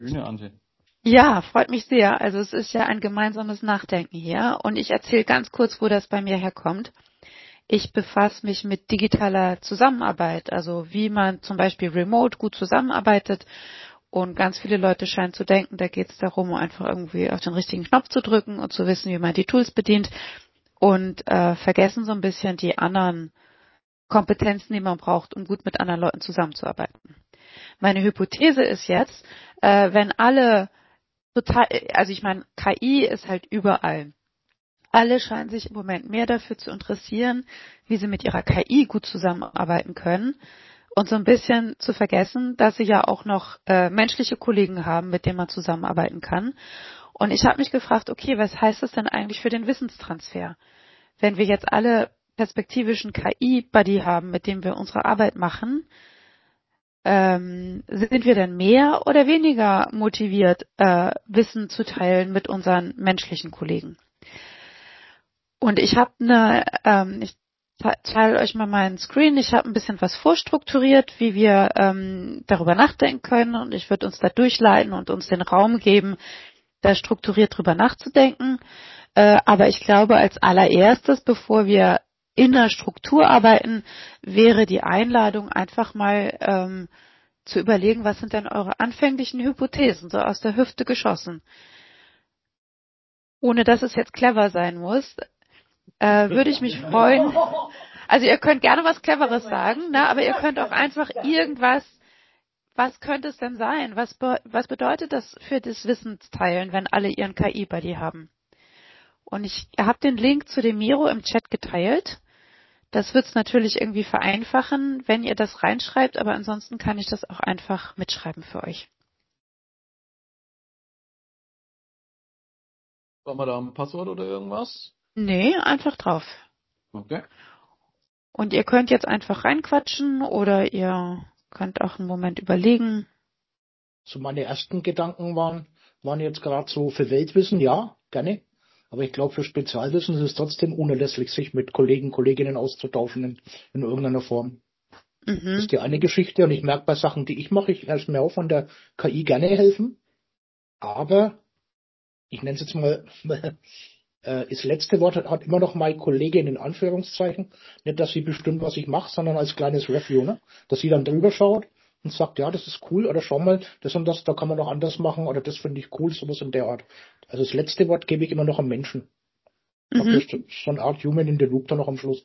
Bühne, Antje. Ja, freut mich sehr. Also es ist ja ein gemeinsames Nachdenken hier und ich erzähle ganz kurz, wo das bei mir herkommt. Ich befasse mich mit digitaler Zusammenarbeit, also wie man zum Beispiel remote gut zusammenarbeitet und ganz viele Leute scheinen zu denken, da geht es darum, einfach irgendwie auf den richtigen Knopf zu drücken und zu wissen, wie man die Tools bedient und vergessen so ein bisschen die anderen Kompetenzen, die man braucht, um gut mit anderen Leuten zusammenzuarbeiten. Meine Hypothese ist jetzt, wenn alle total, also ich meine, KI ist halt überall. Alle scheinen sich im Moment mehr dafür zu interessieren, wie sie mit ihrer KI gut zusammenarbeiten können und so ein bisschen zu vergessen, dass sie ja auch noch menschliche Kollegen haben, mit denen man zusammenarbeiten kann. Und ich habe mich gefragt, okay, was heißt das denn eigentlich für den Wissenstransfer? Wenn wir jetzt alle perspektivischen KI-Buddy haben, mit dem wir unsere Arbeit machen, sind wir denn mehr oder weniger motiviert, Wissen zu teilen mit unseren menschlichen Kollegen? Und ich habe ich teile euch mal meinen Screen. Ich habe ein bisschen was vorstrukturiert, wie wir darüber nachdenken können. Und ich würde uns da durchleiten und uns den Raum geben, da strukturiert drüber nachzudenken. Aber ich glaube, als allererstes, bevor wir in der Struktur arbeiten, wäre die Einladung einfach mal zu überlegen, was sind denn eure anfänglichen Hypothesen, so aus der Hüfte geschossen. Ohne dass es jetzt clever sein muss, würde ich mich freuen. Also ihr könnt gerne was Cleveres sagen, ne? Aber ihr könnt auch einfach irgendwas, was könnte es denn sein? Was bedeutet das für das Wissensteilen, wenn alle ihren KI-Buddy haben? Und ich habe den Link zu dem Miro im Chat geteilt. Das wird es natürlich irgendwie vereinfachen, wenn ihr das reinschreibt, aber ansonsten kann ich das auch einfach mitschreiben für euch. Brauchen wir da ein Passwort oder irgendwas? Nee, einfach drauf. Okay. Und ihr könnt jetzt einfach reinquatschen oder ihr könnt auch einen Moment überlegen. So meine ersten Gedanken waren jetzt gerade so für Weltwissen, ja, gerne. Aber ich glaube, für Spezialwissen ist es trotzdem unerlässlich, sich mit Kollegen, Kolleginnen auszutauschen in irgendeiner Form. Das ist die eine Geschichte. Und ich merke bei Sachen, die ich mache, ich lasse mir auch von der KI gerne helfen. Aber ich nenne es jetzt mal, das letzte Wort hat immer noch meine Kollegin in Anführungszeichen. Nicht, dass sie bestimmt, was ich mache, sondern als kleines Review, ne? Dass sie dann drüber schaut und sagt, ja, das ist cool, oder schau mal, das und das, da kann man noch anders machen, oder das finde ich cool, sowas in der Art. Also das letzte Wort gebe ich immer noch am Menschen. Praktisch so eine Art Human in the Loop dann noch am Schluss.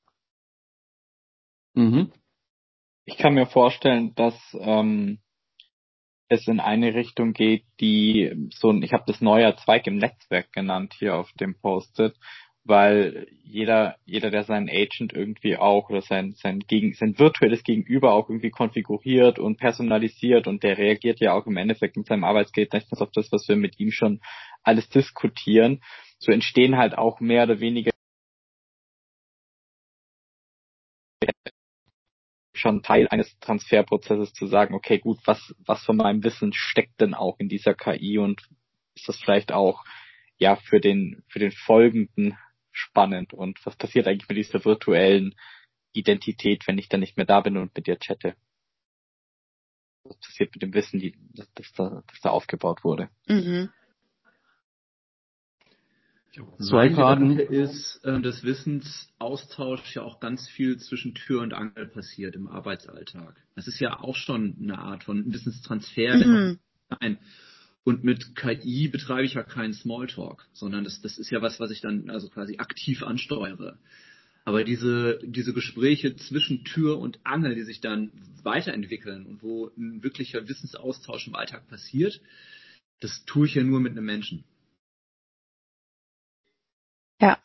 Mhm. Ich kann mir vorstellen, dass es in eine Richtung geht, die ich habe das neuer Zweig im Netzwerk genannt hier auf dem Post-it, weil jeder, der seinen Agent irgendwie auch oder sein virtuelles Gegenüber auch irgendwie konfiguriert und personalisiert und der reagiert ja auch im Endeffekt mit seinem Arbeitsgedächtnis auf das, was wir mit ihm schon alles diskutieren. So entstehen halt auch mehr oder weniger schon Teil eines Transferprozesses zu sagen, okay, gut, was von meinem Wissen steckt denn auch in dieser KI und ist das vielleicht auch ja für den Folgenden spannend und was passiert eigentlich mit dieser virtuellen Identität, wenn ich dann nicht mehr da bin und mit dir chatte? Was passiert mit dem Wissen, das da aufgebaut wurde? Mhm. Mein Gedanke ist, dass Wissensaustausch ja auch ganz viel zwischen Tür und Angel passiert im Arbeitsalltag. Das ist ja auch schon eine Art von Wissenstransfer. Und mit KI betreibe ich ja keinen Smalltalk, sondern das ist ja was ich dann also quasi aktiv ansteuere. Aber diese Gespräche zwischen Tür und Angel, die sich dann weiterentwickeln und wo ein wirklicher Wissensaustausch im Alltag passiert, das tue ich ja nur mit einem Menschen. Ja.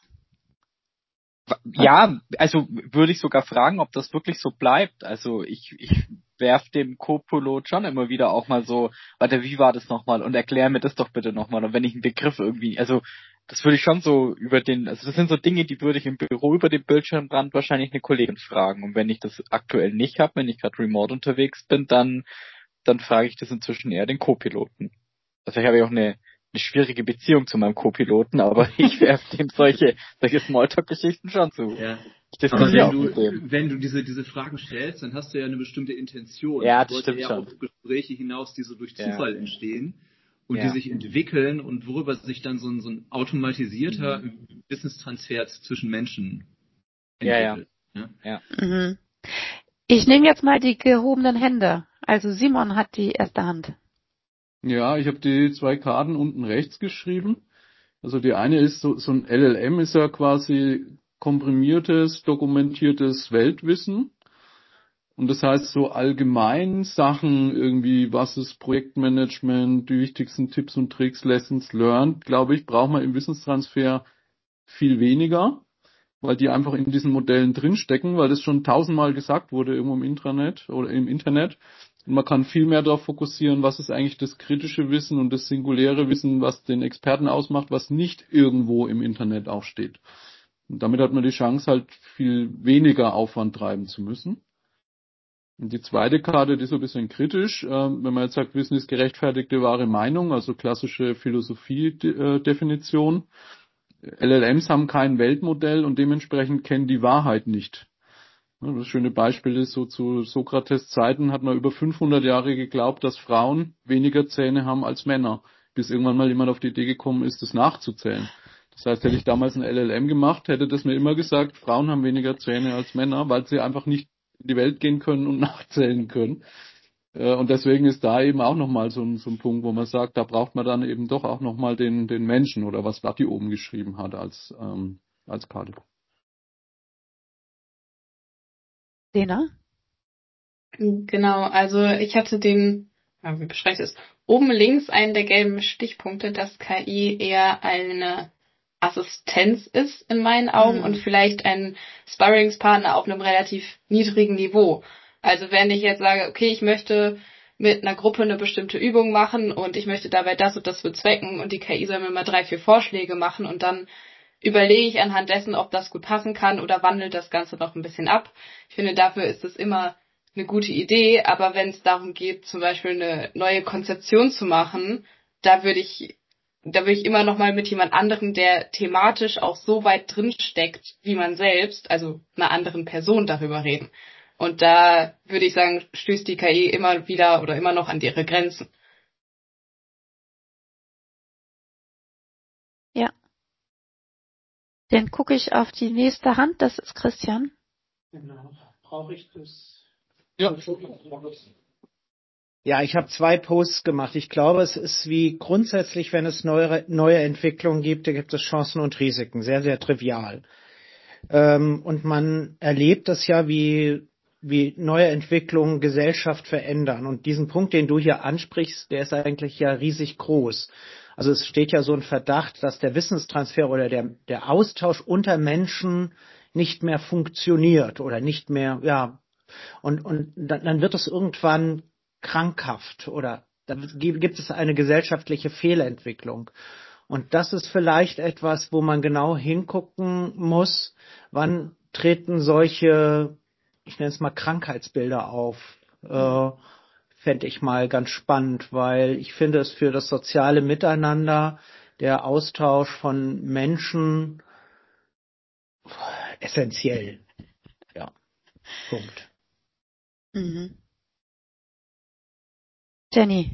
Ja, also würde ich sogar fragen, ob das wirklich so bleibt. Also ich werf dem Co-Pilot schon immer wieder auch mal so, warte, wie war das nochmal? Und erklär mir das doch bitte nochmal. Und wenn ich einen Begriff irgendwie, also das würde ich schon so also das sind so Dinge, die würde ich im Büro über den Bildschirmrand wahrscheinlich eine Kollegin fragen. Und wenn ich das aktuell nicht habe, wenn ich gerade remote unterwegs bin, dann frage ich das inzwischen eher den Co-Piloten. Also ich habe ja auch eine schwierige Beziehung zu meinem Co-Piloten, aber ich werfe dem solche Smalltalk-Geschichten schon zu. Ja. Ich Aber diskutiere auch mit dem. wenn du diese Fragen stellst, dann hast du ja eine bestimmte Intention. Ja, Ich das wollte stimmt eher schon. auf Gespräche hinaus, die so durch Ja. Zufall entstehen und die Ja. sich entwickeln und worüber sich dann so ein automatisierter Wissenstransfer zwischen Menschen entwickelt. Ja. Mhm. Ich nehme jetzt mal die gehobenen Hände. Also Simon hat die erste Hand. Ja, ich habe die 2 Karten unten rechts geschrieben. Also die eine ist so ein LLM ist ja quasi komprimiertes, dokumentiertes Weltwissen. Und das heißt so allgemein Sachen irgendwie, was ist Projektmanagement, die wichtigsten Tipps und Tricks, Lessons learned, glaube ich, braucht man im Wissenstransfer viel weniger, weil die einfach in diesen Modellen drinstecken, weil das schon 1000-mal gesagt wurde irgendwo im Intranet oder im Internet. Und man kann viel mehr darauf fokussieren, was ist eigentlich das kritische Wissen und das singuläre Wissen, was den Experten ausmacht, was nicht irgendwo im Internet auch steht. Und damit hat man die Chance, halt viel weniger Aufwand treiben zu müssen. Und die zweite Karte, die ist so ein bisschen kritisch, wenn man jetzt sagt, Wissen ist gerechtfertigte wahre Meinung, also klassische Philosophie-Definition. LLMs haben kein Weltmodell und dementsprechend kennen die Wahrheit nicht. Das schöne Beispiel ist, so zu Sokrates Zeiten hat man über 500 Jahre geglaubt, dass Frauen weniger Zähne haben als Männer, bis irgendwann mal jemand auf die Idee gekommen ist, das nachzuzählen. Das heißt, hätte ich damals ein LLM gemacht, hätte das mir immer gesagt, Frauen haben weniger Zähne als Männer, weil sie einfach nicht in die Welt gehen können und nachzählen können. Und deswegen ist da eben auch nochmal so ein Punkt, wo man sagt, da braucht man dann eben doch auch nochmal den Menschen oder was Vati oben geschrieben hat als Karte. Lena? Genau, also ich hatte wie beschreibe ich es? Oben links einen der gelben Stichpunkte, dass KI eher eine Assistenz ist in meinen Augen und vielleicht ein Sparringspartner auf einem relativ niedrigen Niveau. Also wenn ich jetzt sage, okay, ich möchte mit einer Gruppe eine bestimmte Übung machen und ich möchte dabei das und das bezwecken und die KI soll mir mal 3, 4 Vorschläge machen und dann überlege ich anhand dessen, ob das gut passen kann oder wandelt das Ganze noch ein bisschen ab. Ich finde, dafür ist es immer eine gute Idee, aber wenn es darum geht, zum Beispiel eine neue Konzeption zu machen, da würde ich immer noch mal mit jemand anderem, der thematisch auch so weit drin steckt wie man selbst, also einer anderen Person darüber reden. Und da würde ich sagen, stößt die KI immer wieder oder immer noch an ihre Grenzen. Ja. Dann gucke ich auf die nächste Hand, das ist Christian. Genau. Brauche ich das? Ja. Ja, ich habe 2 Posts gemacht. Ich glaube, es ist wie grundsätzlich, wenn es neue Entwicklungen gibt, da gibt es Chancen und Risiken. Sehr, sehr trivial. Und man erlebt das ja, wie neue Entwicklungen Gesellschaft verändern. Und diesen Punkt, den du hier ansprichst, der ist eigentlich ja riesig groß. Also es steht ja so ein Verdacht, dass der Wissenstransfer oder der Austausch unter Menschen nicht mehr funktioniert oder nicht mehr, ja, und dann wird es irgendwann krankhaft oder dann gibt es eine gesellschaftliche Fehlentwicklung. Und das ist vielleicht etwas, wo man genau hingucken muss, wann treten solche, ich nenne es mal Krankheitsbilder auf. Fände ich mal ganz spannend, weil ich finde es für das soziale Miteinander, der Austausch von Menschen essentiell. Ja, Punkt. Mhm. Jenny?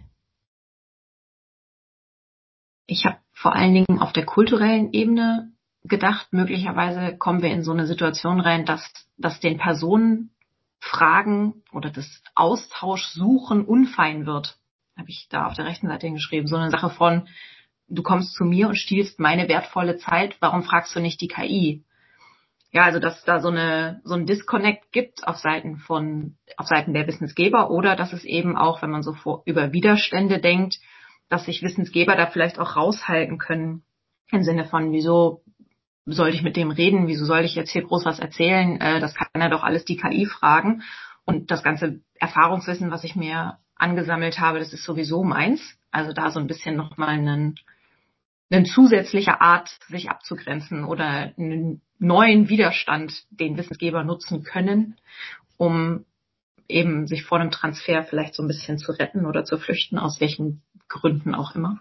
Ich habe vor allen Dingen auf der kulturellen Ebene gedacht, möglicherweise kommen wir in so eine Situation rein, dass den Personen Fragen oder das Austausch suchen unfein wird. Habe ich da auf der rechten Seite hingeschrieben. So eine Sache von, du kommst zu mir und stiehlst meine wertvolle Zeit, warum fragst du nicht die KI? Ja, also dass da so ein Disconnect gibt auf Seiten der Wissensgeber oder dass es eben auch, wenn man so über Widerstände denkt, dass sich Wissensgeber da vielleicht auch raushalten können im Sinne von, wieso soll ich mit dem reden, wieso soll ich jetzt hier groß was erzählen, das kann ja doch alles die KI fragen und das ganze Erfahrungswissen, was ich mir angesammelt habe, das ist sowieso meins, also da so ein bisschen nochmal eine zusätzliche Art, sich abzugrenzen oder einen neuen Widerstand, den Wissensgeber nutzen können, um eben sich vor einem Transfer vielleicht so ein bisschen zu retten oder zu flüchten, aus welchen Gründen auch immer.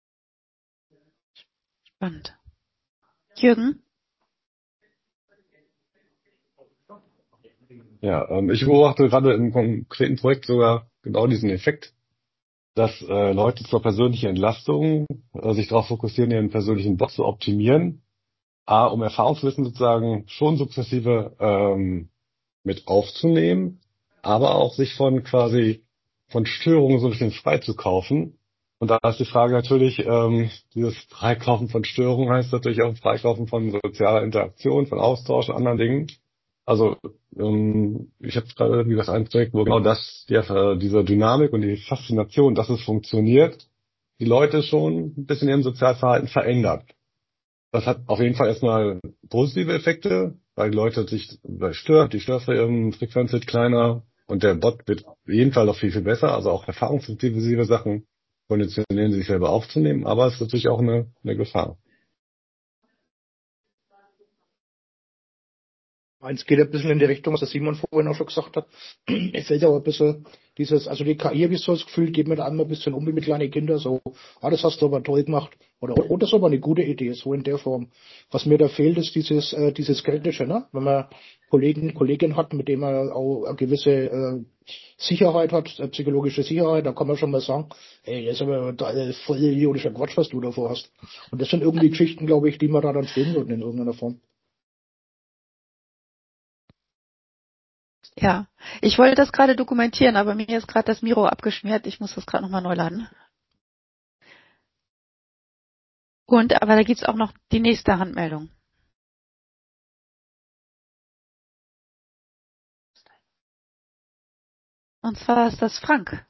Spannend. Jürgen? Ja, ich beobachte gerade im konkreten Projekt sogar genau diesen Effekt, dass Leute zur persönlichen Entlastung sich darauf fokussieren, ihren persönlichen Bot zu optimieren, um Erfahrungswissen sozusagen schon sukzessive mit aufzunehmen, aber auch sich von Störungen so ein bisschen frei zu kaufen. Und da ist die Frage natürlich, dieses Freikaufen von Störungen heißt natürlich auch Freikaufen von sozialer Interaktion, von Austausch und anderen Dingen. Also ich habe gerade, wie gesagt, ein Projekt, wo genau das, diese Dynamik und die Faszination, dass es funktioniert, die Leute schon ein bisschen ihrem Sozialverhalten verändert. Das hat auf jeden Fall erstmal positive Effekte, weil die Leute sich die Störfrequenz wird kleiner und der Bot wird auf jeden Fall noch viel, viel besser, also auch erfahrungsintensive Sachen konditionieren sich selber aufzunehmen, aber es ist natürlich auch eine Gefahr. Eins geht ein bisschen in die Richtung, was der Simon vorhin auch schon gesagt hat. Es fällt aber ein bisschen also die KI, habe ich so das Gefühl, geht mir da einmal ein bisschen um wie mit kleinen Kindern, so, das hast du aber toll gemacht. Oder das ist aber eine gute Idee, so in der Form. Was mir da fehlt, ist dieses Kritische, ne? Wenn man Kolleginnen hat, mit denen man auch eine gewisse Sicherheit hat, psychologische Sicherheit, da kann man schon mal sagen, ey, das ist aber voll idiotischer Quatsch, was du davor hast. Und das sind irgendwie Geschichten, glaube ich, die man da dann filmen sollten in irgendeiner Form. Ja, ich wollte das gerade dokumentieren, aber mir ist gerade das Miro abgeschmiert. Ich muss das gerade nochmal neu laden. Aber da gibt's auch noch die nächste Handmeldung. Und zwar ist das Frank.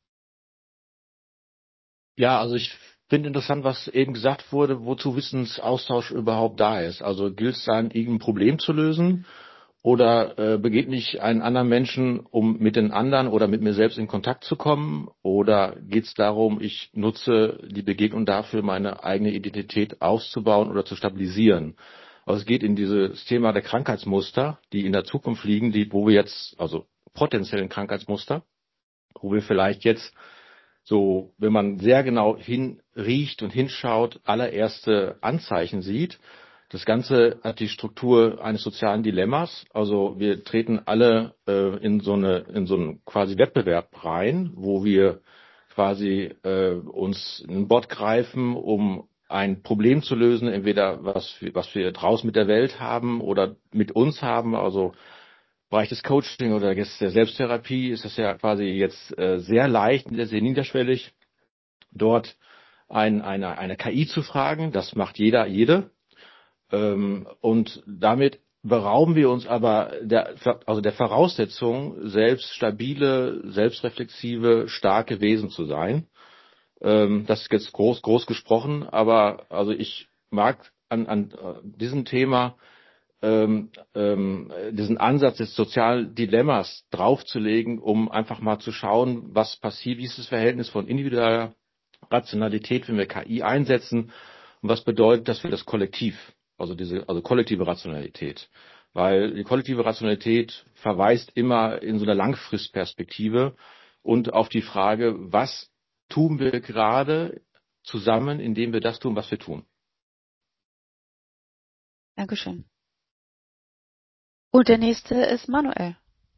Ja, also ich finde interessant, was eben gesagt wurde, wozu Wissensaustausch überhaupt da ist. Also gilt es dann, irgendein Problem zu lösen oder begegne ich einen anderen Menschen, um mit den anderen oder mit mir selbst in Kontakt zu kommen? Oder geht es darum, ich nutze die Begegnung dafür, meine eigene Identität auszubauen oder zu stabilisieren? Also es geht in dieses Thema der Krankheitsmuster, die in der Zukunft liegen, wo wir jetzt, also potenziellen Krankheitsmuster, wo wir vielleicht jetzt so, wenn man sehr genau hinriecht und hinschaut, allererste Anzeichen sieht. Das Ganze hat die Struktur eines sozialen Dilemmas. Also wir treten alle in so einen quasi Wettbewerb rein, wo wir quasi uns einen Bot greifen, um ein Problem zu lösen, entweder was wir draußen mit der Welt haben oder mit uns haben. Also Bereich des Coaching oder jetzt der Selbsttherapie ist das ja quasi jetzt sehr leicht, sehr niederschwellig, dort eine KI zu fragen. Das macht jede. Und damit berauben wir uns aber der Voraussetzung, selbst stabile, selbstreflexive, starke Wesen zu sein. Das ist jetzt groß gesprochen, aber also ich mag an diesem Thema diesen Ansatz des sozialen Dilemmas draufzulegen, um einfach mal zu schauen, was passiert, wie ist das Verhältnis von individueller Rationalität, wenn wir KI einsetzen, und was bedeutet das für das Kollektiv, also kollektive Rationalität. Weil die kollektive Rationalität verweist immer in so einer Langfristperspektive und auf die Frage, was tun wir gerade zusammen, indem wir das tun, was wir tun. Dankeschön. Und der nächste ist Manuel.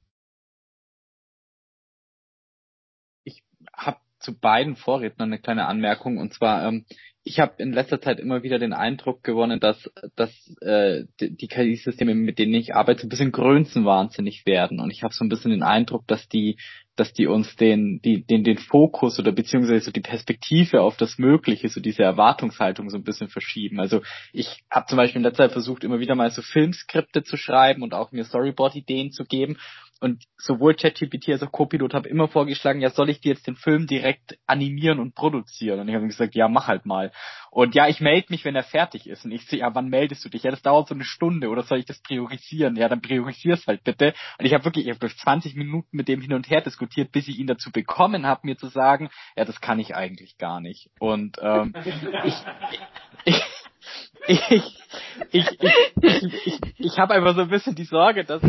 Ich habe zu beiden Vorrednern eine kleine Anmerkung, und zwar, ich habe in letzter Zeit immer wieder den Eindruck gewonnen, dass die KI-Systeme, mit denen ich arbeite, ein bisschen größenwahnsinnig werden, und ich habe so ein bisschen den Eindruck, dass die uns den Fokus oder beziehungsweise so die Perspektive auf das Mögliche, so diese Erwartungshaltung so ein bisschen verschieben. Also ich habe zum Beispiel in letzter Zeit versucht, immer wieder mal so Filmskripte zu schreiben und auch mir Storyboard-Ideen zu geben. Und sowohl ChatGPT als auch Copilot haben immer vorgeschlagen, ja, soll ich dir jetzt den Film direkt animieren und produzieren? Und ich habe gesagt, ja, mach halt mal. Und ja, ich melde mich, wenn er fertig ist. Und ich sehe, ja, wann meldest du dich? Ja, das dauert so eine Stunde, oder soll ich das priorisieren? Ja, dann priorisier's halt bitte. Und ich habe durch 20 Minuten mit dem hin und her diskutiert, bis ich ihn dazu bekommen habe, mir zu sagen, ja, das kann ich eigentlich gar nicht. Und ich habe einfach so ein bisschen die Sorge, dass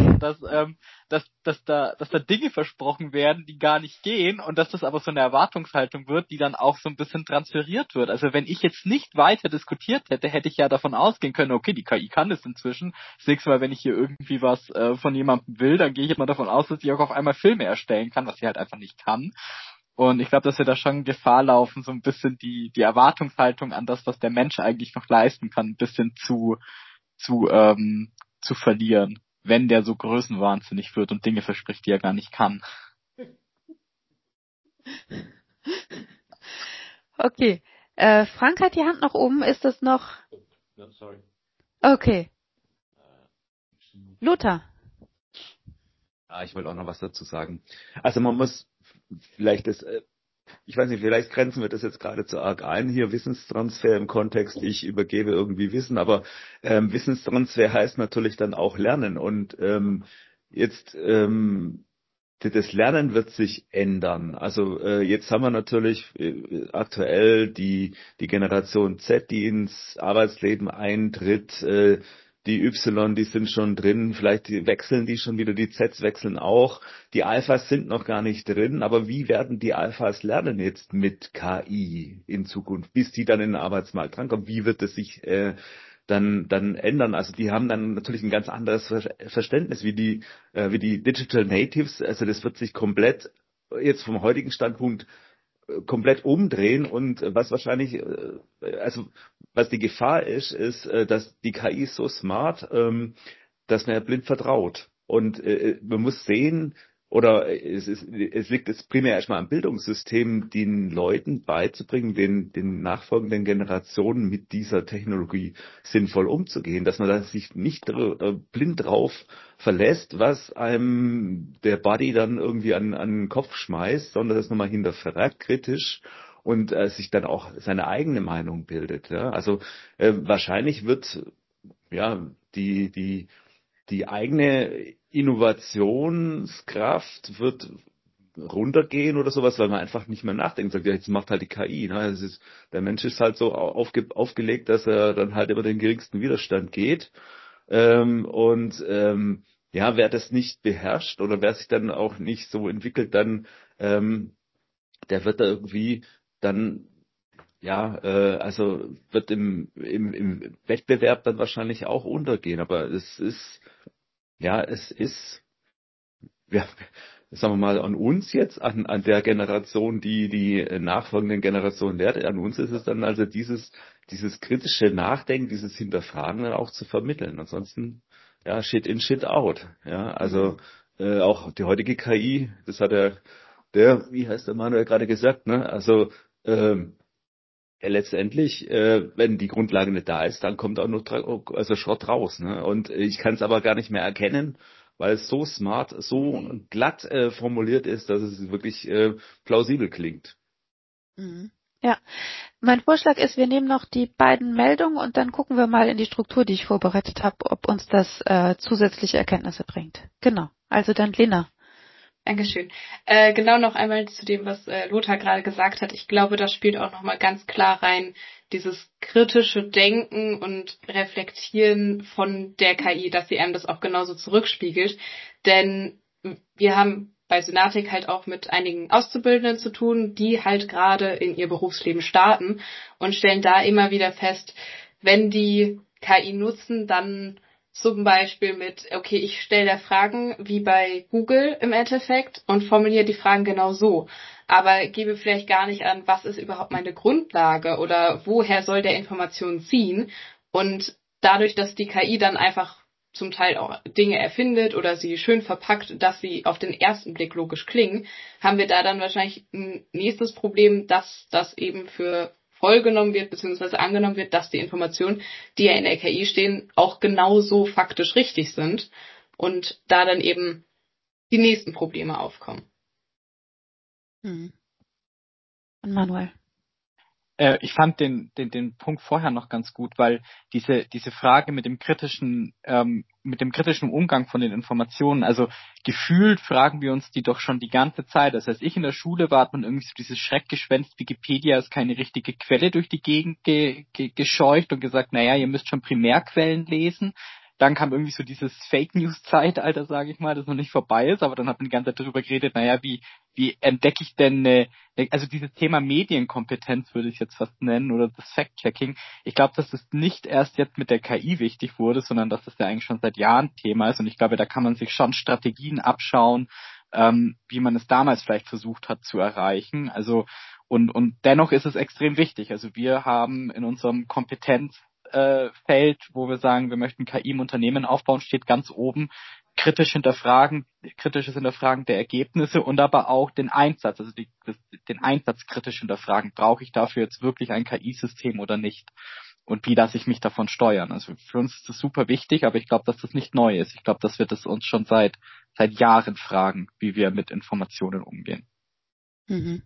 da Dinge versprochen werden, die gar nicht gehen und dass das aber so eine Erwartungshaltung wird, die dann auch so ein bisschen transferiert wird. Also wenn ich jetzt nicht weiter diskutiert hätte, hätte ich ja davon ausgehen können, okay, die KI kann das inzwischen. Das nächste Mal, wenn ich hier irgendwie was von jemandem will, dann gehe ich immer davon aus, dass sie auch auf einmal Filme erstellen kann, was sie halt einfach nicht kann. Und ich glaube, dass wir da schon Gefahr laufen, so ein bisschen die Erwartungshaltung an das, was der Mensch eigentlich noch leisten kann, ein bisschen zu verlieren, wenn der so größenwahnsinnig wird und Dinge verspricht, die er gar nicht kann. Okay. Frank hat die Hand nach oben. Ist das noch? Ja, sorry. Okay. Lothar. Ich wollte auch noch was dazu sagen. Also man muss vielleicht ich weiß nicht, vielleicht grenzen wir das jetzt gerade zu arg ein, hier Wissenstransfer im Kontext, ich übergebe irgendwie Wissen, aber Wissenstransfer heißt natürlich dann auch Lernen und jetzt das Lernen wird sich ändern. Also jetzt haben wir natürlich aktuell die Generation Z, die ins Arbeitsleben eintritt, die Y, die sind schon drin, vielleicht wechseln die schon wieder, die Zs wechseln auch. Die Alphas sind noch gar nicht drin, aber wie werden die Alphas lernen jetzt mit KI in Zukunft, bis die dann in den Arbeitsmarkt rankommen? Wie wird es sich dann ändern? Also die haben dann natürlich ein ganz anderes Verständnis wie die Digital Natives. Also das wird sich komplett jetzt vom heutigen Standpunkt komplett umdrehen und was wahrscheinlich, also was die Gefahr ist, dass die KI ist so smart, dass man ja blind vertraut. Und man muss sehen, oder es liegt jetzt primär erstmal am Bildungssystem, den Leuten beizubringen, den nachfolgenden Generationen mit dieser Technologie sinnvoll umzugehen, dass man da sich nicht blind drauf verlässt, was einem der Buddy dann irgendwie an den Kopf schmeißt, sondern das nochmal hinterfragt kritisch und sich dann auch seine eigene Meinung bildet. Ja? Also wahrscheinlich wird ja die eigene Innovationskraft wird runtergehen oder sowas, weil man einfach nicht mehr nachdenkt. Sagt, ja, jetzt macht halt die KI. Ne? Der Mensch ist halt so aufgelegt, dass er dann halt über den geringsten Widerstand geht. Ja, wer das nicht beherrscht oder wer sich dann auch nicht so entwickelt, dann der wird da irgendwie dann ja, also wird im Wettbewerb dann wahrscheinlich auch untergehen. Aber es ist ja, ja, sagen wir mal, an uns jetzt, an der Generation, die nachfolgenden Generationen lehrt, an uns ist es dann also dieses kritische Nachdenken, dieses Hinterfragen dann auch zu vermitteln. Ansonsten, ja, shit in, shit out. Ja, also auch die heutige KI, das hat wie heißt der Manuel gerade gesagt, ne? Also ja, letztendlich, wenn die Grundlage nicht da ist, dann kommt auch nur also Schrott raus. Ne? Und ich kann es aber gar nicht mehr erkennen, weil es so smart, so glatt formuliert ist, dass es wirklich plausibel klingt. Mhm. Ja, mein Vorschlag ist, wir nehmen noch die beiden Meldungen und dann gucken wir mal in die Struktur, die ich vorbereitet habe, ob uns das zusätzliche Erkenntnisse bringt. Genau. Also dann Lena. Dankeschön. Genau noch einmal zu dem, was Lothar gerade gesagt hat. Ich glaube, das spielt auch nochmal ganz klar rein, dieses kritische Denken und Reflektieren von der KI, dass sie einem das auch genauso zurückspiegelt. Denn wir haben bei Synatic halt auch mit einigen Auszubildenden zu tun, die halt gerade in ihr Berufsleben starten und stellen da immer wieder fest, wenn die KI nutzen, dann zum Beispiel mit, okay, ich stelle da Fragen wie bei Google im Endeffekt und formuliere die Fragen genau so, aber gebe vielleicht gar nicht an, was ist überhaupt meine Grundlage oder woher soll der Information ziehen. Und dadurch, dass die KI dann einfach zum Teil auch Dinge erfindet oder sie schön verpackt, dass sie auf den ersten Blick logisch klingen, haben wir da dann wahrscheinlich ein nächstes Problem, dass das eben für vollgenommen wird, beziehungsweise angenommen wird, dass die Informationen, die ja in der KI stehen, auch genauso faktisch richtig sind und da dann eben die nächsten Probleme aufkommen. Und Manuel. Ich fand den Punkt vorher noch ganz gut, weil diese Frage mit dem kritischen Umgang von den Informationen, also gefühlt fragen wir uns die doch schon die ganze Zeit. Das heißt, ich in der Schule war, hat man irgendwie so dieses Schreckgespenst, Wikipedia ist keine richtige Quelle durch die Gegend gescheucht und gesagt, naja, ihr müsst schon Primärquellen lesen. Dann kam irgendwie so dieses Fake-News-Zeitalter, sage ich mal, das noch nicht vorbei ist, aber dann hat man die ganze Zeit darüber geredet, naja, wie entdecke ich denn also dieses Thema Medienkompetenz würde ich jetzt fast nennen oder das Fact-Checking. Ich glaube, dass das nicht erst jetzt mit der KI wichtig wurde, sondern dass das ja eigentlich schon seit Jahren Thema ist und ich glaube, da kann man sich schon Strategien abschauen, wie man es damals vielleicht versucht hat zu erreichen. Also und dennoch ist es extrem wichtig. Also wir haben in unserem Kompetenzfeld, wo wir sagen, wir möchten KI im Unternehmen aufbauen, steht ganz oben kritisches Hinterfragen der Ergebnisse und aber auch den Einsatz, also den Einsatz kritisch hinterfragen. Brauche ich dafür jetzt wirklich ein KI-System oder nicht? Und wie lasse ich mich davon steuern? Also für uns ist das super wichtig, aber ich glaube, dass das nicht neu ist. Ich glaube, dass wir das uns schon seit Jahren fragen, wie wir mit Informationen umgehen. Mhm.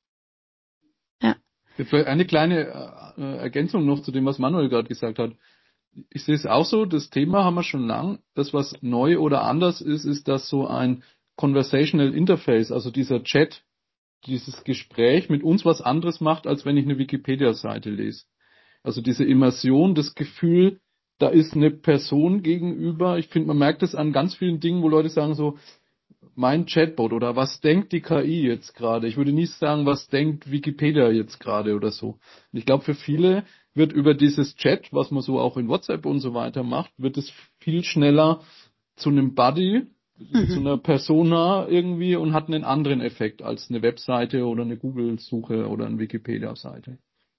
Ja. Vielleicht eine kleine Ergänzung noch zu dem, was Manuel gerade gesagt hat. Ich sehe es auch so, das Thema haben wir schon lang. Das, was neu oder anders ist, ist, dass so ein Conversational Interface, also dieser Chat, dieses Gespräch mit uns was anderes macht, als wenn ich eine Wikipedia-Seite lese. Also diese Immersion, das Gefühl, da ist eine Person gegenüber. Ich finde, man merkt es an ganz vielen Dingen, wo Leute sagen so, mein Chatbot oder was denkt die KI jetzt gerade? Ich würde nie sagen, was denkt Wikipedia jetzt gerade oder so. Und ich glaube, für viele wird über dieses Chat, was man so auch in WhatsApp und so weiter macht, wird es viel schneller zu einem Buddy, zu einer Persona irgendwie und hat einen anderen Effekt als eine Webseite oder eine Google-Suche oder eine Wikipedia-Seite.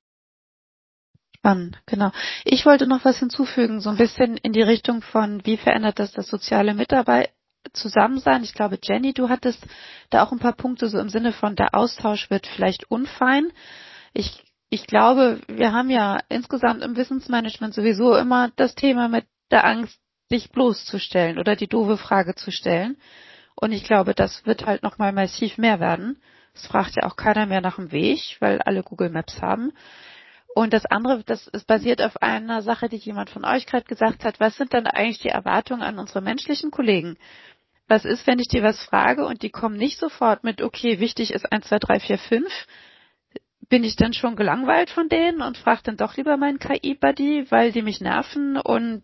Spannend, genau. Ich wollte noch was hinzufügen, so ein bisschen in die Richtung von, wie verändert das soziale Mitarbeit Zusammensein. Ich glaube, Jenny, du hattest da auch ein paar Punkte so im Sinne von, der Austausch wird vielleicht unfein. Ich glaube, wir haben ja insgesamt im Wissensmanagement sowieso immer das Thema mit der Angst, sich bloßzustellen oder die doofe Frage zu stellen. Und ich glaube, das wird halt nochmal massiv mehr werden. Es fragt ja auch keiner mehr nach dem Weg, weil alle Google Maps haben. Und das andere, das ist basiert auf einer Sache, die jemand von euch gerade gesagt hat. Was sind dann eigentlich die Erwartungen an unsere menschlichen Kollegen? Was ist, wenn ich dir was frage und die kommen nicht sofort mit, okay, wichtig ist 1, 2, 3, 4, 5? Bin ich dann schon gelangweilt von denen und frage dann doch lieber meinen KI-Buddy, weil die mich nerven? Und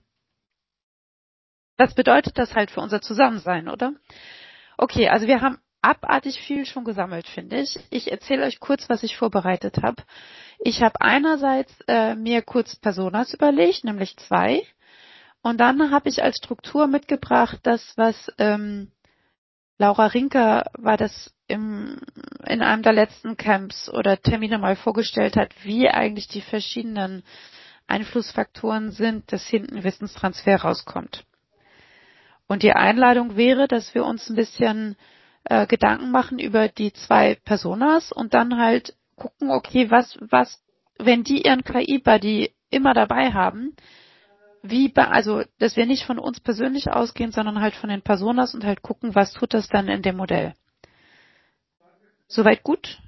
was bedeutet das halt für unser Zusammensein, oder? Okay, also wir haben abartig viel schon gesammelt, finde ich. Ich erzähle euch kurz, was ich vorbereitet habe. Ich habe einerseits mir kurz Personas überlegt, nämlich 2. Und dann habe ich als Struktur mitgebracht, das, was Laura Rinker war das in einem der letzten Camps oder Termine mal vorgestellt hat, wie eigentlich die verschiedenen Einflussfaktoren sind, dass hinten Wissenstransfer rauskommt. Und die Einladung wäre, dass wir uns ein bisschen Gedanken machen über die 2 Personas und dann halt gucken, okay, was, wenn die ihren KI-Buddy immer dabei haben, also, dass wir nicht von uns persönlich ausgehen, sondern halt von den Personas und halt gucken, was tut das dann in dem Modell. Soweit gut?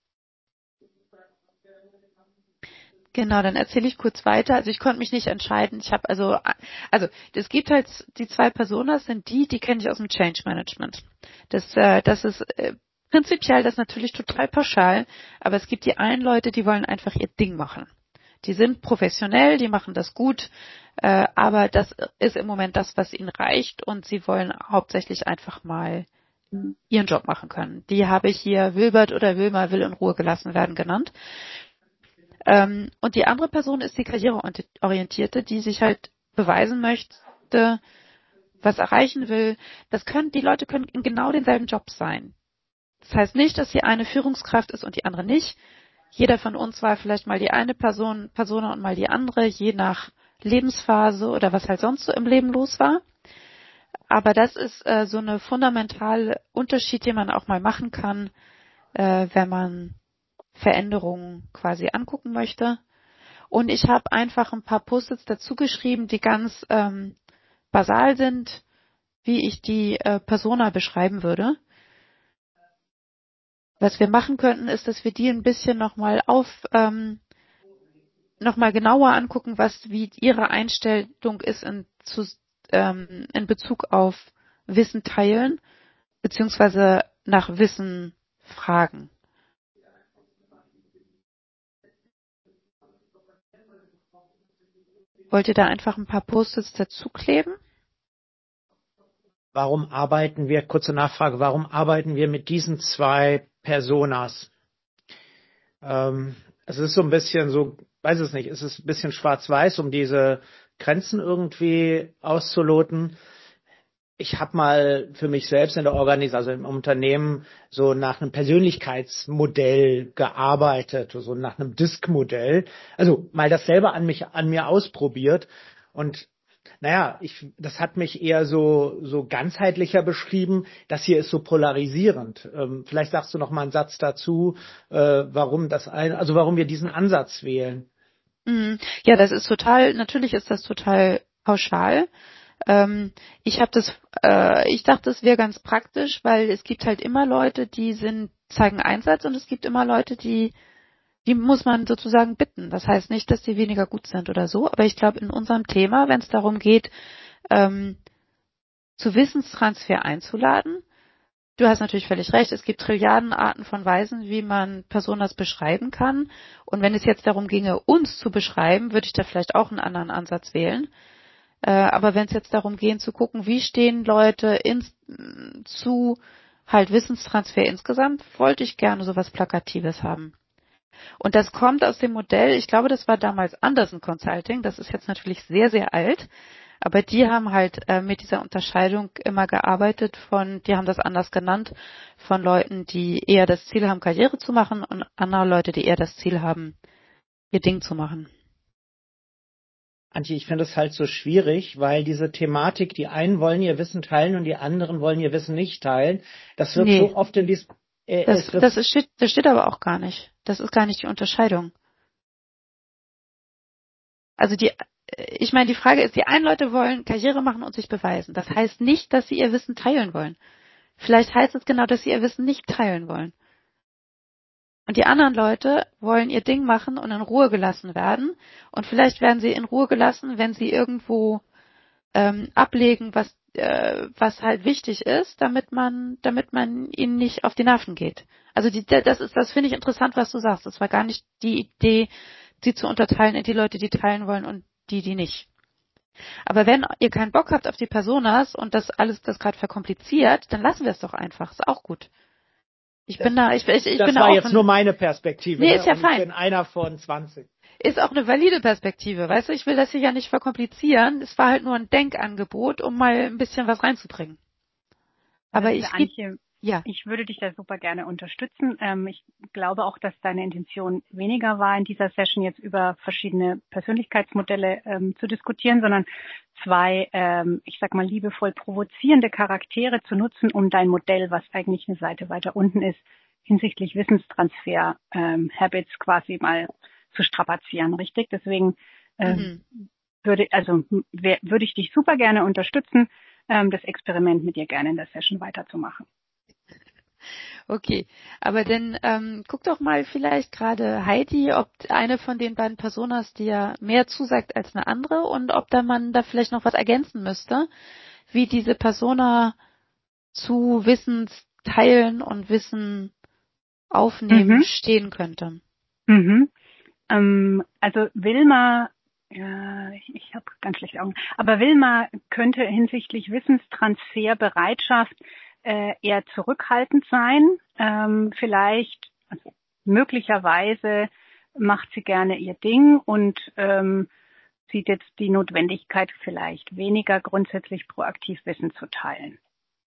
Genau, dann erzähle ich kurz weiter. Also ich konnte mich nicht entscheiden. Ich habe also es gibt halt die 2 Personas, sind die kenne ich aus dem Change Management. Das ist prinzipiell das natürlich total pauschal, aber es gibt die einen Leute, die wollen einfach ihr Ding machen. Die sind professionell, die machen das gut, aber das ist im Moment das, was ihnen reicht und sie wollen hauptsächlich einfach mal ihren Job machen können. Die habe ich hier Wilbert oder Wilma will in Ruhe gelassen werden genannt. Und die andere Person ist die Karriereorientierte, die sich halt beweisen möchte, was erreichen will. Die Leute können in genau denselben Job sein. Das heißt nicht, dass die eine Führungskraft ist und die andere nicht. Jeder von uns war vielleicht mal die eine Persona und mal die andere, je nach Lebensphase oder was halt sonst so im Leben los war. Aber das ist so eine fundamentale Unterschied, den man auch mal machen kann, wenn man Veränderungen quasi angucken möchte. Und ich habe einfach ein paar Post-its dazu geschrieben, die ganz basal sind, wie ich die Persona beschreiben würde. Was wir machen könnten, ist, dass wir die ein bisschen nochmal nochmal genauer angucken, wie Ihre Einstellung ist in Bezug auf Wissen teilen, beziehungsweise nach Wissen fragen. Wollt ihr da einfach ein paar Post-its dazu kleben? Kurze Nachfrage, warum arbeiten wir mit diesen zwei Personas? Es ist so ein bisschen so, weiß es nicht, es ist ein bisschen schwarz-weiß, um diese Grenzen irgendwie auszuloten. Ich habe mal für mich selbst in der Organisation, also im Unternehmen, so nach einem Persönlichkeitsmodell gearbeitet, so nach einem Disk-Modell. Also mal das selber an mir ausprobiert. Und naja, das hat mich eher so ganzheitlicher beschrieben. Das hier ist so polarisierend. Vielleicht sagst du noch mal einen Satz dazu, warum wir diesen Ansatz wählen. Ja, natürlich ist das total pauschal. Ich dachte, es wäre ganz praktisch, weil es gibt halt immer Leute, die zeigen Einsatz, und es gibt immer Leute, die muss man sozusagen bitten. Das heißt nicht, dass die weniger gut sind oder so, aber ich glaube, in unserem Thema, wenn es darum geht, zu Wissenstransfer einzuladen, du hast natürlich völlig recht, es gibt Trilliarden Arten von Weisen, wie man Personas beschreiben kann, und wenn es jetzt darum ginge, uns zu beschreiben, würde ich da vielleicht auch einen anderen Ansatz wählen. Aber wenn es jetzt darum geht, zu gucken, wie stehen Leute zu halt Wissenstransfer insgesamt, wollte ich gerne sowas Plakatives haben. Und das kommt aus dem Modell, ich glaube, das war damals Andersen Consulting, das ist jetzt natürlich sehr, sehr alt, aber die haben halt mit dieser Unterscheidung immer gearbeitet die haben das anders genannt, von Leuten, die eher das Ziel haben, Karriere zu machen, und andere Leute, die eher das Ziel haben, ihr Ding zu machen. Antje, ich finde es halt so schwierig, weil diese Thematik, die einen wollen ihr Wissen teilen und die anderen wollen ihr Wissen nicht teilen. Das wird so oft in diesem... Das steht aber auch gar nicht. Das ist gar nicht die Unterscheidung. Also ich meine, die Frage ist, die einen Leute wollen Karriere machen und sich beweisen. Das heißt nicht, dass sie ihr Wissen teilen wollen. Vielleicht heißt es genau, dass sie ihr Wissen nicht teilen wollen. Und die anderen Leute wollen ihr Ding machen und in Ruhe gelassen werden. Und vielleicht werden sie in Ruhe gelassen, wenn sie irgendwo ablegen, was halt wichtig ist, damit man ihnen nicht auf die Nerven geht. Also das finde ich interessant, was du sagst. Das war gar nicht die Idee, sie zu unterteilen in die Leute, die teilen wollen, und die nicht. Aber wenn ihr keinen Bock habt auf die Personas und das gerade verkompliziert, dann lassen wir es doch einfach. Ist auch gut. Ich bin da jetzt nur meine Perspektive. Nee, ist ja fein. Ich bin einer von 20. Ist auch eine valide Perspektive, weißt du? Ich will das hier ja nicht verkomplizieren. Es war halt nur ein Denkangebot, um mal ein bisschen was reinzubringen. Aber ich würde dich da super gerne unterstützen. Ich glaube auch, dass deine Intention weniger war, in dieser Session jetzt über verschiedene Persönlichkeitsmodelle zu diskutieren, sondern zwei, ich sag mal, liebevoll provozierende Charaktere zu nutzen, um dein Modell, was eigentlich eine Seite weiter unten ist, hinsichtlich Wissenstransfer, Habits quasi mal zu strapazieren, richtig? Deswegen würde ich dich super gerne unterstützen, das Experiment mit dir gerne in der Session weiterzumachen. Okay, aber dann guck doch mal vielleicht gerade Heidi, ob eine von den beiden Personas dir mehr zusagt als eine andere, und ob man da vielleicht noch was ergänzen müsste, wie diese Persona zu Wissensteilen und Wissen aufnehmen stehen könnte. Also Wilma, ich habe ganz schlechte Augen, aber Wilma könnte hinsichtlich Wissenstransferbereitschaft eher zurückhaltend sein. Vielleicht, also möglicherweise macht sie gerne ihr Ding und sieht jetzt die Notwendigkeit vielleicht weniger grundsätzlich proaktiv Wissen zu teilen.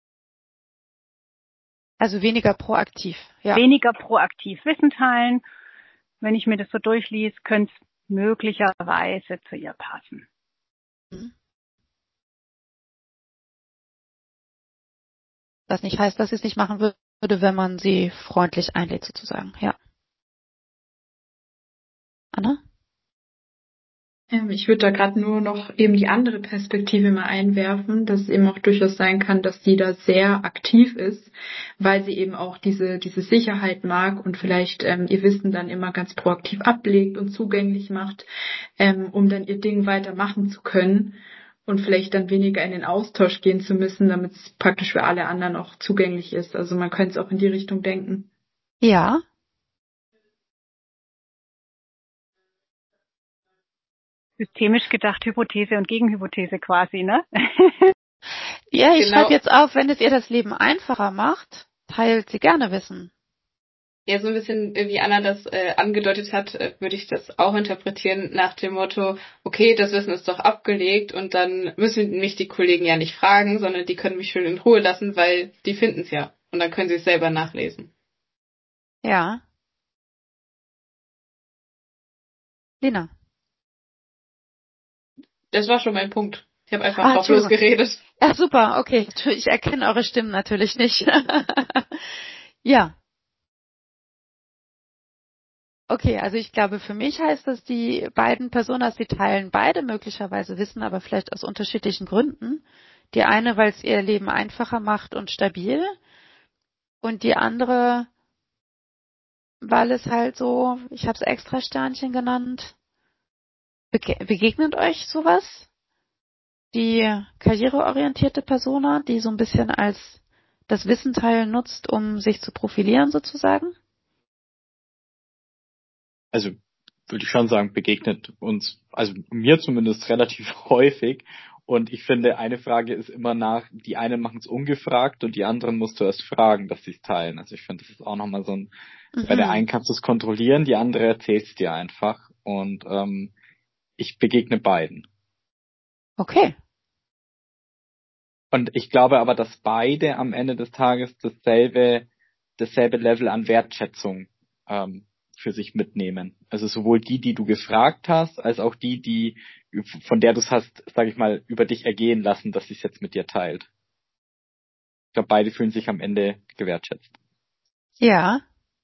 Also weniger proaktiv, ja. Weniger proaktiv Wissen teilen. Wenn ich mir das so durchließ, könnte es möglicherweise zu ihr passen. Was nicht heißt, dass sie es nicht machen würde, wenn man sie freundlich einlädt, sozusagen, ja. Anna? Ich würde da gerade nur noch eben die andere Perspektive mal einwerfen, dass es eben auch durchaus sein kann, dass die da sehr aktiv ist, weil sie eben auch diese Sicherheit mag und vielleicht ihr Wissen dann immer ganz proaktiv ablegt und zugänglich macht, um dann ihr Ding weitermachen zu können und vielleicht dann weniger in den Austausch gehen zu müssen, damit es praktisch für alle anderen auch zugänglich ist. Also man könnte es auch in die Richtung denken. Ja. Systemisch gedacht, Hypothese und Gegenhypothese quasi, ne? Ja, ich Genau. schreibe jetzt auf, wenn es ihr das Leben einfacher macht, teilt sie gerne Wissen. Ja, so ein bisschen, wie Anna das angedeutet hat, würde ich das auch interpretieren nach dem Motto, okay, das Wissen ist doch abgelegt und dann müssen mich die Kollegen ja nicht fragen, sondern die können mich schön in Ruhe lassen, weil die finden es ja. Und dann können sie es selber nachlesen. Ja. Lena. Das war schon mein Punkt. Ich habe einfach drauf Entschuldigung. losgeredet. Ja, super, okay. Ich erkenne eure Stimmen natürlich nicht. Ja. Okay, also ich glaube, für mich heißt das, die beiden Personas, die teilen beide möglicherweise Wissen, aber vielleicht aus unterschiedlichen Gründen. Die eine, weil es ihr Leben einfacher macht und stabil. Und die andere, weil es halt so, ich habe es extra Sternchen genannt. Begegnet euch sowas? Die karriereorientierte Persona, die so ein bisschen als das Wissen teilen nutzt, um sich zu profilieren sozusagen? Also würde ich schon sagen, begegnet uns, also mir zumindest relativ häufig. Und ich finde, eine Frage ist immer die einen machen es ungefragt und die anderen musst du erst fragen, dass sie es teilen. Also ich finde, das ist auch nochmal so ein, bei der einen kannst du es kontrollieren, die andere erzählt es dir einfach. Und ich begegne beiden. Okay. Und ich glaube aber, dass beide am Ende des Tages dasselbe Level an Wertschätzung für sich mitnehmen. Also sowohl die du gefragt hast, als auch die von der du es hast, sage ich mal, über dich ergehen lassen, dass sie es jetzt mit dir teilt. Ich glaube, beide fühlen sich am Ende gewertschätzt. Ja.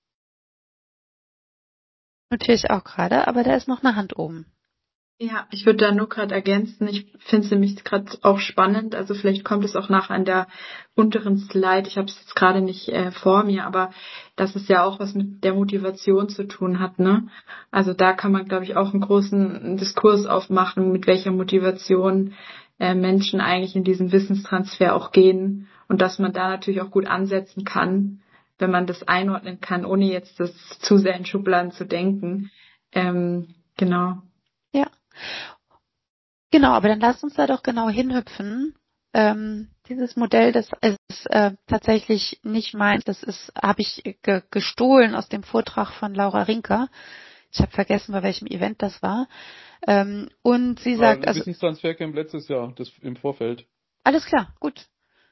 Notiere ich auch gerade, aber da ist noch eine Hand oben. Ja, ich würde da nur gerade ergänzen, ich finde es nämlich gerade auch spannend, also vielleicht kommt es auch nach an der unteren Slide, ich habe es jetzt gerade nicht vor mir, aber dass es ja auch was mit der Motivation zu tun hat, ne? Also da kann man, glaube ich, auch einen großen Diskurs aufmachen, mit welcher Motivation Menschen eigentlich in diesen Wissenstransfer auch gehen und dass man da natürlich auch gut ansetzen kann, wenn man das einordnen kann, ohne jetzt das zu sehr in Schubladen zu denken. Genau. Ja. Genau, aber dann lasst uns da doch genau hinhüpfen. Dieses Modell, das ist tatsächlich nicht meins, das habe ich gestohlen aus dem Vortrag von Laura Rinker. Ich habe vergessen, bei welchem Event das war. Und sie sagt, also Wissenstransfercamp letztes Jahr, das im Vorfeld. Alles klar, gut.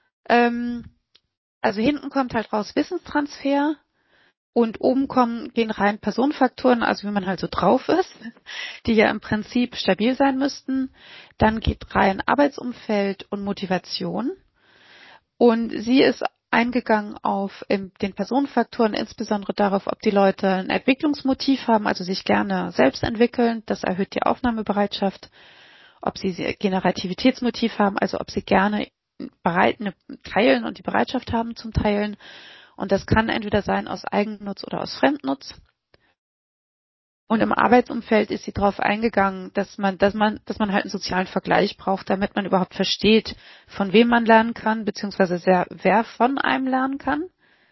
Also hinten kommt halt raus Wissenstransfer und oben gehen rein Personenfaktoren, also wie man halt so drauf ist, die ja im Prinzip stabil sein müssten. Dann geht rein Arbeitsumfeld und Motivation. Und sie ist eingegangen auf den Personenfaktoren, insbesondere darauf, ob die Leute ein Entwicklungsmotiv haben, also sich gerne selbst entwickeln. Das erhöht die Aufnahmebereitschaft. Ob sie Generativitätsmotiv haben, also ob sie gerne teilen und die Bereitschaft haben zum Teilen. Und das kann entweder sein aus Eigennutz oder aus Fremdnutz. Und im Arbeitsumfeld ist sie darauf eingegangen, dass man halt einen sozialen Vergleich braucht, damit man überhaupt versteht, von wem man lernen kann, beziehungsweise wer von einem lernen kann.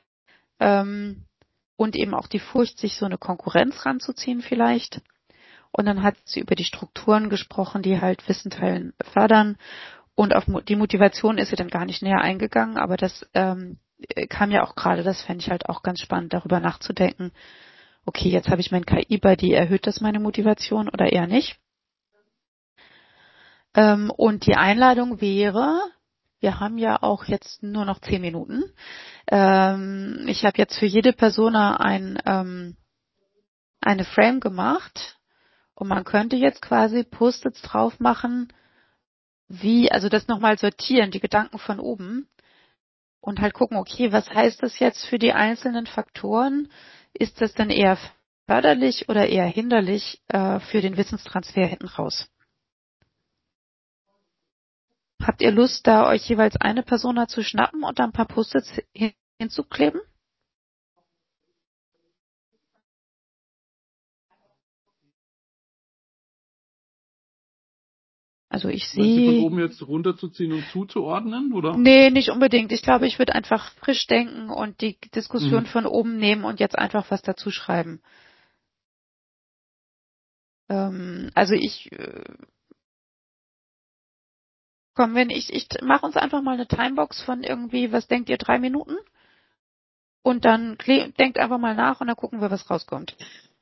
Und eben auch die Furcht, sich so eine Konkurrenz ranzuziehen vielleicht. Und dann hat sie über die Strukturen gesprochen, die halt Wissen teilen fördern. Und auf die Motivation ist sie dann gar nicht näher eingegangen, aber das kam ja auch gerade, das fände ich halt auch ganz spannend, darüber nachzudenken. Okay, jetzt habe ich mein KI-Buddy, erhöht das meine Motivation oder eher nicht? Und die Einladung wäre, wir haben ja auch jetzt nur noch 10 Minuten. Ich habe jetzt für jede Persona eine Frame gemacht und man könnte jetzt quasi Post-its drauf machen, also das nochmal sortieren, die Gedanken von oben und halt gucken, okay, was heißt das jetzt für die einzelnen Faktoren? Ist das dann eher förderlich oder eher hinderlich für den Wissenstransfer hinten raus? Habt ihr Lust, da euch jeweils eine Persona zu schnappen und dann ein paar Post-its hinzukleben? Also ich Meinst du von sehe... oben jetzt runterzuziehen und zuzuordnen, oder? Nee, nicht unbedingt. Ich glaube, ich würde einfach frisch denken und die Diskussion Mhm. von oben nehmen und jetzt einfach was dazu schreiben. Also komm, ich mache uns einfach mal eine Timebox von irgendwie, was denkt ihr, 3 Minuten? Und dann denkt einfach mal nach und dann gucken wir, was rauskommt.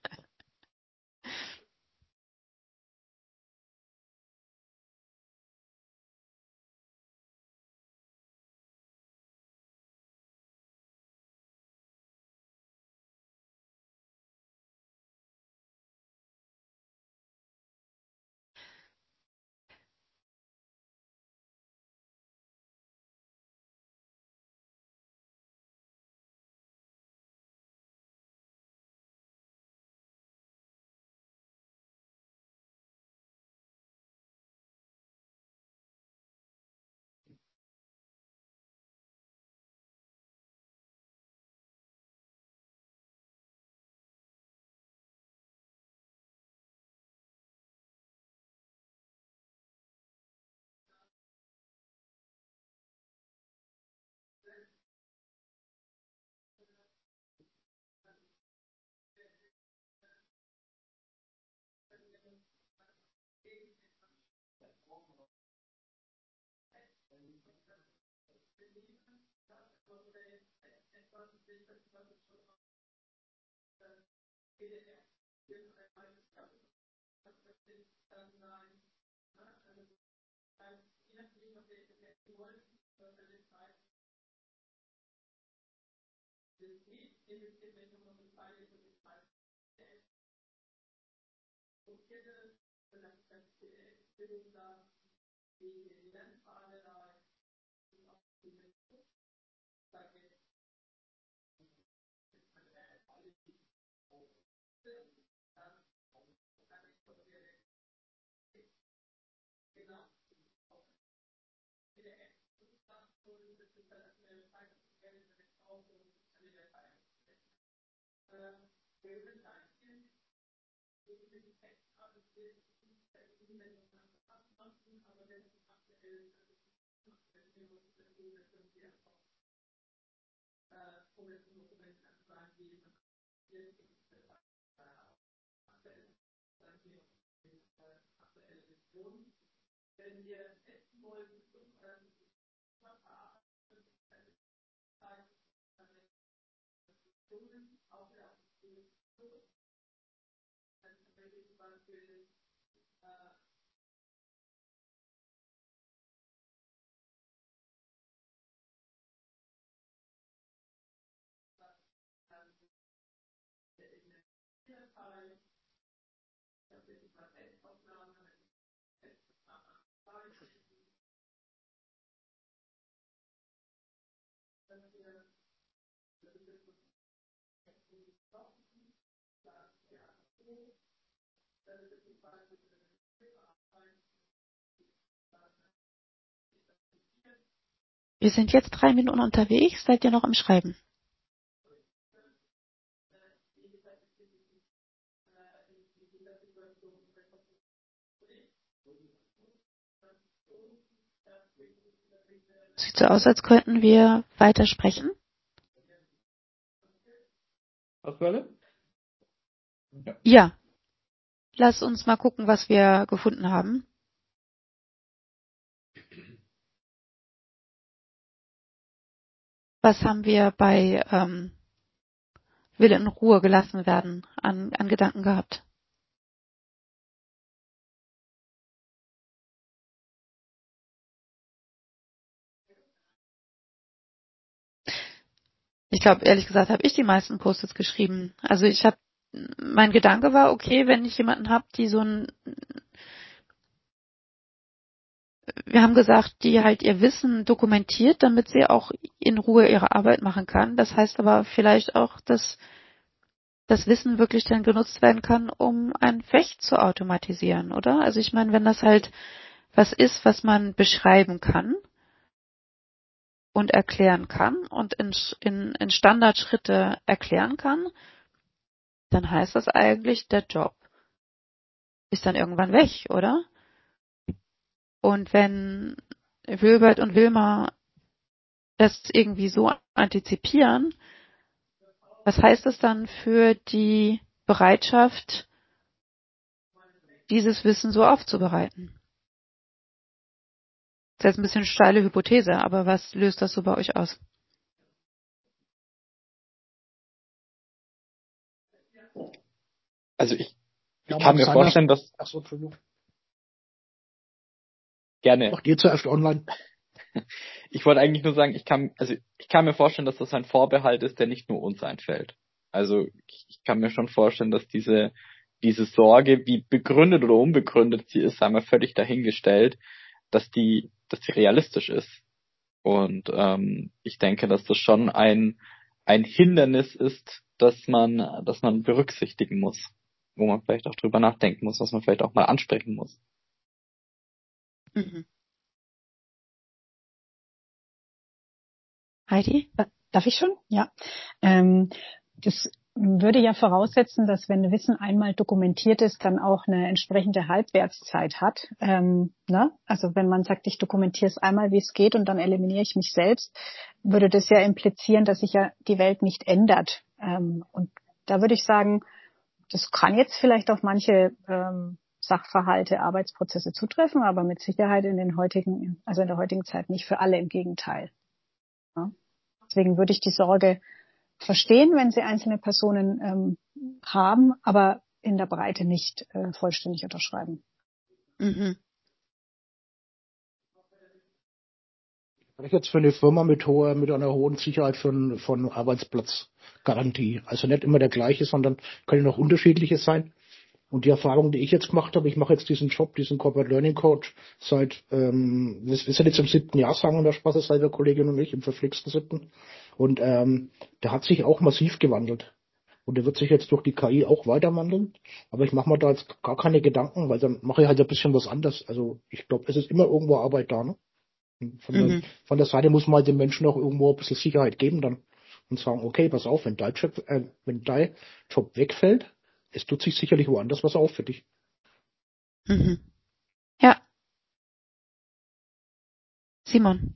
Wir sind jetzt 3 Minuten unterwegs. Seid ihr noch am Schreiben? Sieht so aus, als könnten wir weitersprechen. Aktuelle? Ja. Lass uns mal gucken, was wir gefunden haben. Was haben wir bei Will in Ruhe gelassen werden an Gedanken gehabt? Ich glaube, ehrlich gesagt, habe ich die meisten Post-its geschrieben. Also mein Gedanke war, okay, wenn ich jemanden habe, die wir haben gesagt, die halt ihr Wissen dokumentiert, damit sie auch in Ruhe ihre Arbeit machen kann. Das heißt aber vielleicht auch, dass das Wissen wirklich dann genutzt werden kann, um ein Fecht zu automatisieren, oder? Also ich meine, wenn was ist, was man beschreiben kann und erklären kann und in Standardschritte erklären kann, dann heißt das eigentlich, der Job ist dann irgendwann weg, oder? Und wenn Wilbert und Wilma das irgendwie so antizipieren, was heißt das dann für die Bereitschaft, dieses Wissen so aufzubereiten? Das ist jetzt ein bisschen steile Hypothese, aber was löst das so bei euch aus? Also ich Ja, kann mir vorstellen, dass Achso, Entschuldigung. gerne. Macht ihr zuerst online? Ich wollte eigentlich nur sagen, ich kann mir vorstellen, dass das ein Vorbehalt ist, der nicht nur uns einfällt. Also ich kann mir schon vorstellen, dass diese Sorge, wie begründet oder unbegründet sie ist, einmal völlig dahingestellt, dass die realistisch ist. Und ich denke, dass das schon ein Hindernis ist, dass man berücksichtigen muss, wo man vielleicht auch drüber nachdenken muss, was man vielleicht auch mal ansprechen muss. Mhm. Heidi? Darf ich schon? Ja. Das würde ja voraussetzen, dass wenn Wissen einmal dokumentiert ist, dann auch eine entsprechende Halbwertszeit hat. Also wenn man sagt, ich dokumentiere es einmal, wie es geht, und dann eliminiere ich mich selbst, würde das ja implizieren, dass sich ja die Welt nicht ändert. Und da würde ich sagen, das kann jetzt vielleicht auf manche Sachverhalte, Arbeitsprozesse zutreffen, aber mit Sicherheit in der heutigen Zeit nicht für alle, im Gegenteil. Ja. Deswegen würde ich die Sorge verstehen, wenn sie einzelne Personen haben, aber in der Breite nicht vollständig unterschreiben. Mhm. Was ich jetzt für eine Firma mit einer hohen Sicherheit von Arbeitsplatzgarantie. Also nicht immer der gleiche, sondern können auch unterschiedliche sein. Und die Erfahrung, die ich jetzt gemacht habe, ich mache jetzt diesen Job, diesen Corporate Learning Coach seit, wir sind jetzt im 7. Jahr, sagen wir Spaß, selber Kollegin und ich, im verflixten 7. Und der hat sich auch massiv gewandelt. Und der wird sich jetzt durch die KI auch weiter wandeln. Aber ich mache mir da jetzt gar keine Gedanken, weil dann mache ich halt ein bisschen was anderes. Also ich glaube, es ist immer irgendwo Arbeit da. Ne? Von der Seite muss man halt den Menschen auch irgendwo ein bisschen Sicherheit geben dann und sagen, okay, pass auf, wenn dein Job wegfällt, es tut sich sicherlich woanders was auf für dich. Mhm. Ja. Simon.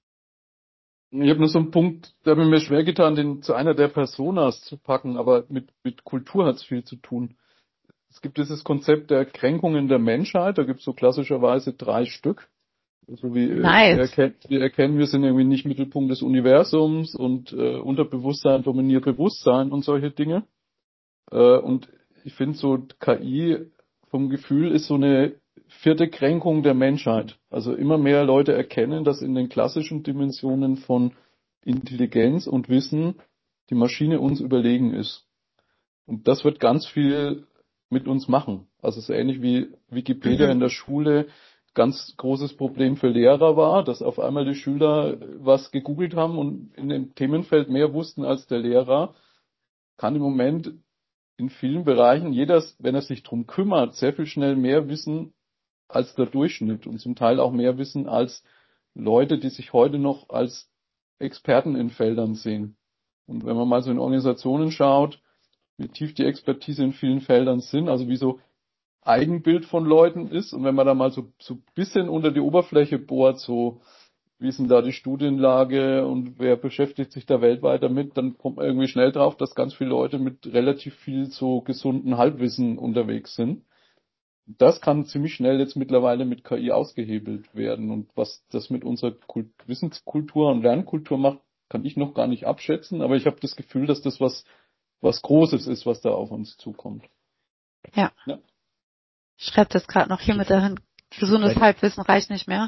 Ich habe nur so einen Punkt, der hat mir schwer getan, den zu einer der Personas zu packen, aber mit Kultur hat es viel zu tun. Es gibt dieses Konzept der Kränkungen der Menschheit, da gibt es so klassischerweise 3 Stück. Also Nice. wir erkennen, wir sind irgendwie nicht Mittelpunkt des Universums und Unterbewusstsein dominiert Bewusstsein und solche Dinge. Und ich finde so KI vom Gefühl ist so eine 4. Kränkung der Menschheit. Also immer mehr Leute erkennen, dass in den klassischen Dimensionen von Intelligenz und Wissen die Maschine uns überlegen ist. Und das wird ganz viel mit uns machen. Also es ist ähnlich wie Wikipedia in der Schule ganz großes Problem für Lehrer war, dass auf einmal die Schüler was gegoogelt haben und in dem Themenfeld mehr wussten als der Lehrer, kann im Moment in vielen Bereichen jeder, wenn er sich drum kümmert, sehr viel schnell mehr wissen als der Durchschnitt und zum Teil auch mehr wissen als Leute, die sich heute noch als Experten in Feldern sehen. Und wenn man mal so in Organisationen schaut, wie tief die Expertise in vielen Feldern sind, also wie so Eigenbild von Leuten ist, und wenn man da mal so bisschen unter die Oberfläche bohrt, so wie ist denn da die Studienlage und wer beschäftigt sich da weltweit damit, dann kommt man irgendwie schnell drauf, dass ganz viele Leute mit relativ viel so gesunden Halbwissen unterwegs sind. Das kann ziemlich schnell jetzt mittlerweile mit KI ausgehebelt werden. Und was das mit unserer Wissenskultur und Lernkultur macht, kann ich noch gar nicht abschätzen, aber ich habe das Gefühl, dass das was Großes ist, was da auf uns zukommt. Ja. Ich schreibe das gerade noch hier mit dahin. Gesundes Halbwissen reicht nicht mehr.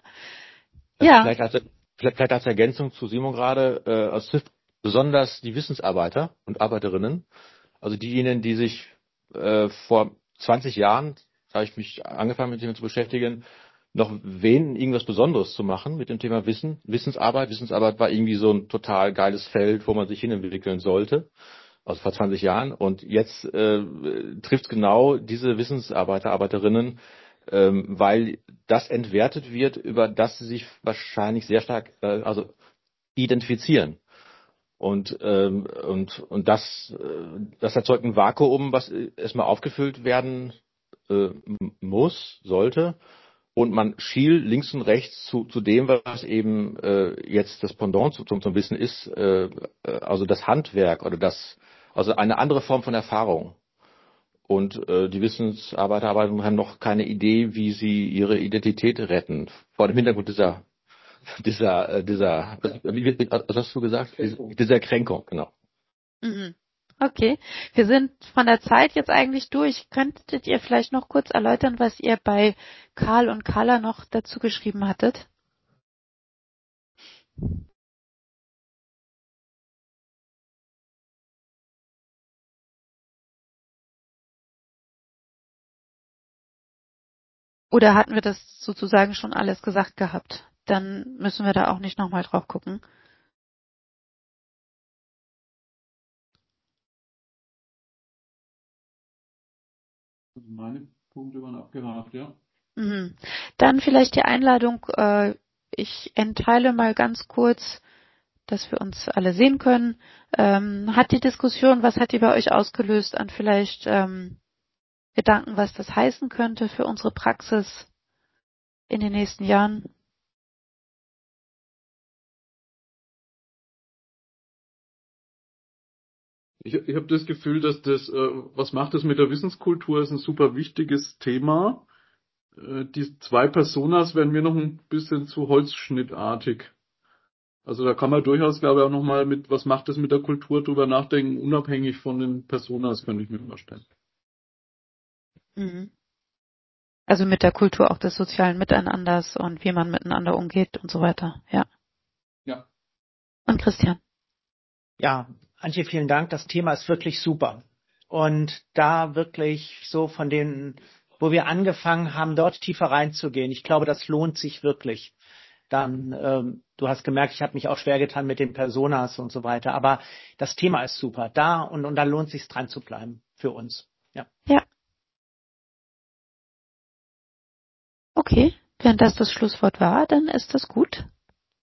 Ja. Vielleicht als Ergänzung zu Simon gerade, es trifft besonders die Wissensarbeiter und Arbeiterinnen, also diejenigen, die sich vor 20 Jahren, da habe ich mich angefangen mit dem zu beschäftigen, noch wähnen, irgendwas Besonderes zu machen mit dem Thema Wissen. Wissensarbeit war irgendwie so ein total geiles Feld, wo man sich hinentwickeln sollte. Also vor 20 Jahren. Und jetzt trifft genau diese Wissensarbeiter, Arbeiterinnen, weil das entwertet wird, über das sie sich wahrscheinlich sehr stark identifizieren. Und das erzeugt ein Vakuum, was erstmal aufgefüllt werden sollte. Und man schielt links und rechts zu dem, was eben jetzt das Pendant zum Wissen ist, also das Handwerk oder also eine andere Form von Erfahrung. Und die Wissensarbeiter haben noch keine Idee, wie sie ihre Identität retten. Vor dem Hintergrund dieser was hast du gesagt? Dieser Kränkung, genau. Mhm. Okay, wir sind von der Zeit jetzt eigentlich durch. Könntet ihr vielleicht noch kurz erläutern, was ihr bei Karl und Carla noch dazu geschrieben hattet? Oder hatten wir das sozusagen schon alles gesagt gehabt? Dann müssen wir da auch nicht nochmal drauf gucken. Also meine Punkte waren abgehakt, ja. Mhm. Dann vielleicht die Einladung, ich entteile mal ganz kurz, dass wir uns alle sehen können. Hat die Diskussion, was hat die bei euch ausgelöst an vielleicht Gedanken, was das heißen könnte für unsere Praxis in den nächsten Jahren? Ich habe das Gefühl, dass was macht das mit der Wissenskultur, ist ein super wichtiges Thema. Die zwei Personas werden mir noch ein bisschen zu holzschnittartig. Also da kann man durchaus, glaube ich, auch nochmal was macht das mit der Kultur drüber nachdenken, unabhängig von den Personas, könnte ich mir vorstellen. Mhm. Also mit der Kultur auch des sozialen Miteinanders und wie man miteinander umgeht und so weiter. Ja. Ja. Und Christian. Ja, Antje, vielen Dank. Das Thema ist wirklich super. Und da wirklich so von den, wo wir angefangen haben, dort tiefer reinzugehen, ich glaube, das lohnt sich wirklich. Dann, du hast gemerkt, ich habe mich auch schwer getan mit den Personas und so weiter. Aber das Thema ist super. Und da lohnt sich dran zu bleiben für uns. Ja. Ja. Okay. Wenn das Schlusswort war, dann ist das gut.